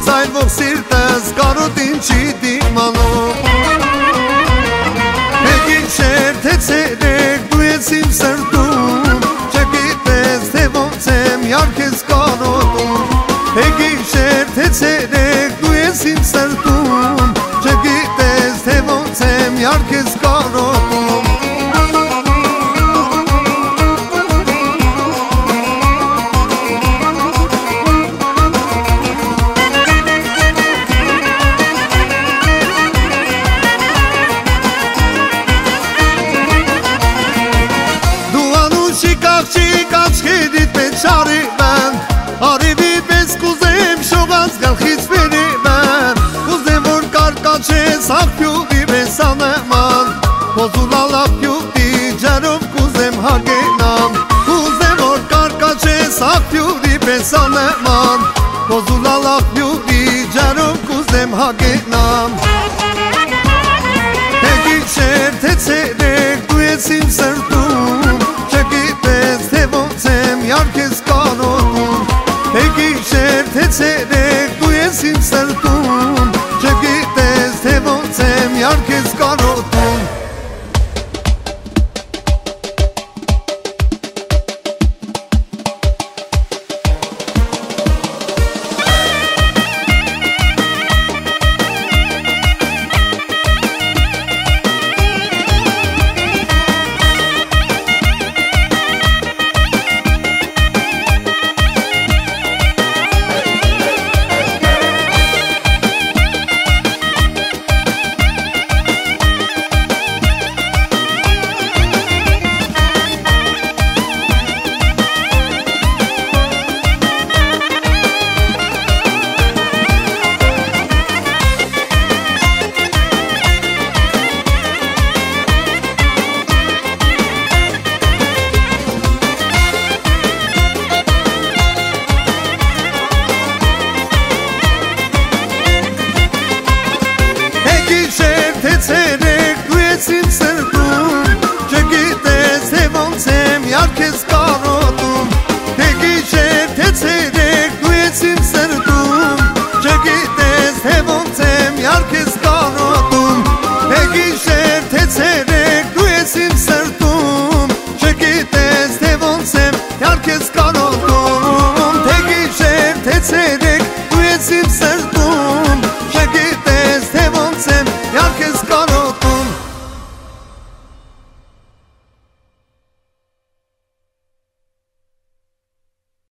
Ցայրվող սիրտս կարոտին չի դիմանում Հեգիչեր թե ցերեկ դու ես իմ սրտում Չգիտես թե ոնց եմ յարքես կարոտում Հեգիչեր թե ցերեկ դու ես իմ սրտում Չգիտես թե ոնց եմ յարքես կարոտում Աղջիկ աչքերիդ մեջ արիվեն Արիվի պես կուզեմ շողած գլխից վերևեն Կուզեմ որ կարկաչես աղբյուղի պես անեման Կոզուլալ աղբյուղի ջերով կուզեմ հագենամ Կուզեմ որ կարկաչես աղբյուղի պես անեման Կոզուլալ աղբյուղի ջերով կուզեմ հագենամ Հեգիչեր թե ցերեկ դու ես իմ սրտում Չգիտես թե ոնց եմ յարքես կարոտում Հեգիչեր թե ցերեկ